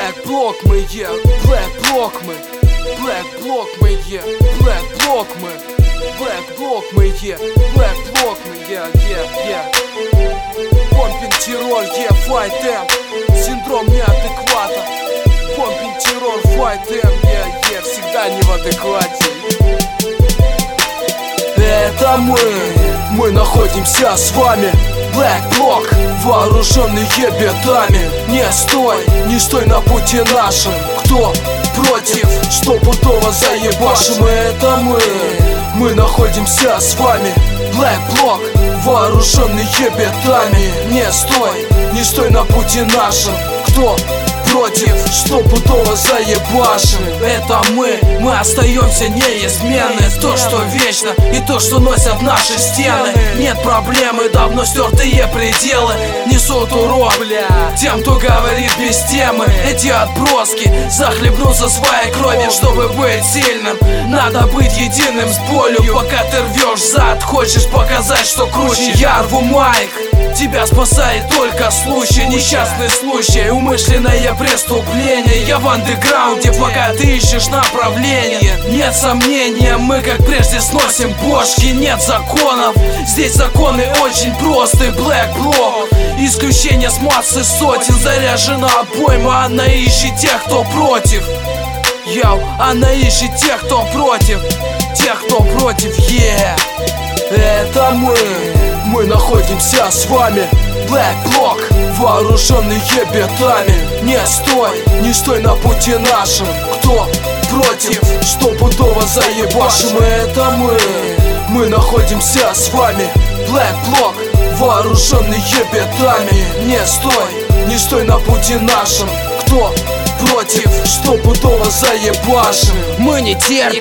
Black Block мы, yeah, Black Block мы, Black Block мы, yeah, Black Block мы, Black Block мы, yeah, Black Block мы, yeah, yeah, yeah. Помпин террор, yeah, Fight them, синдром неадеквата. Помпин террор, Fight them, yeah, yeah, всегда не в адеквате. Это мы находимся с вами. Black Block, вооруженные бетами. Не стой на пути нашим. Кто против, стопудово заебашим. Это мы находимся с вами. Black Block, вооруженные бетами. Не стой на пути нашим. Кто против, стопудово заебашим. Это мы остаемся неизменны. То, что вечно, и то, что носят наши стены. Нет проблемы, давно стертые пределы несут урон тем, кто говорит без темы. Эти отброски захлебнутся своей кровью. Чтобы быть сильным, надо быть единым с болью. Пока ты рвешь зад, хочешь показать, что круче. Я рву майк, тебя спасает только случай. Несчастный случай, умышленное преступление. Я в андеграунде, пока ты ищешь направление. Нет сомнения, мы как прежде сносим бошки. Нет законов, здесь законы очень просты. Black Block, исключение с массы сотен. Заряжена обойма, она ищет тех, кто против. Йоу, она ищет тех, кто против. Тех, кто против, yeah. Это мы находимся с вами. Black Block, вооруженные бетами. Не стой на пути нашим. Кто против, стопудово заебашим. Это мы находимся с вами. Black Block, вооруженные бетами. Не стой на пути нашим. Кто против, стопудово заебашим. Мы не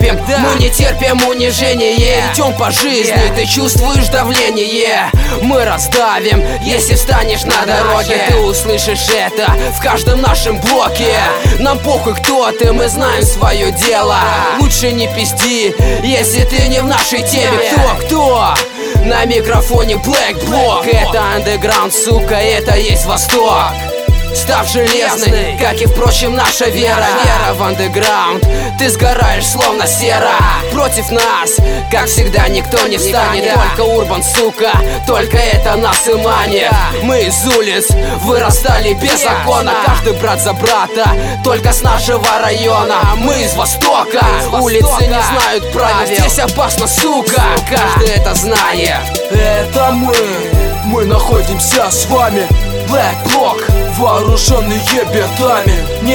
терпим унижение. Идем по жизни, ты чувствуешь давление. Мы раздавим, если встанешь на дороге. Ты услышишь это в каждом нашем блоке. Нам похуй, кто ты, мы знаем свое дело. Лучше не пизди, если ты не в нашей теме. Кто? На микрофоне Black Block. Это андеграунд, сука, это есть Восток. Став железной, как и, впрочем, наша вера. Вера в андеграунд, ты сгораешь словно сера. Против нас, как всегда, никто не встанет. Только урбан, сука, только это нас и манит. Мы из улиц вырастали без закона. Каждый брат за брата, только с нашего района. Мы из Востока, улицы не знают правил. Здесь опасно, сука, каждый это знает. Это мы находимся с вами. Black Block, вооруженные бетами.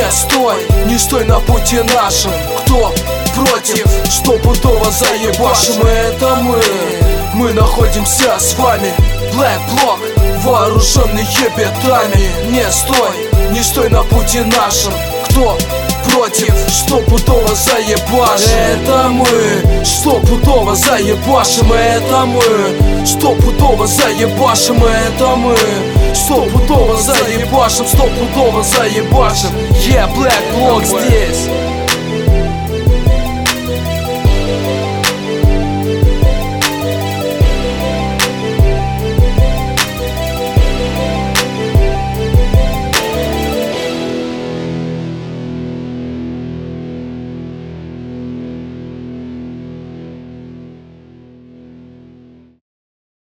Не стой на пути нашим. Кто против, стопудово заебашим. Это мы находимся с вами. Black Block, вооруженные бетами. Не стой на пути нашим. Кто против, стопудово заебашим. Это мы стопудово заебашим. Это мы стопудово заебашим. Это мы стопудово заебашим. Стопудово заебашим. Yeah, Black Block здесь.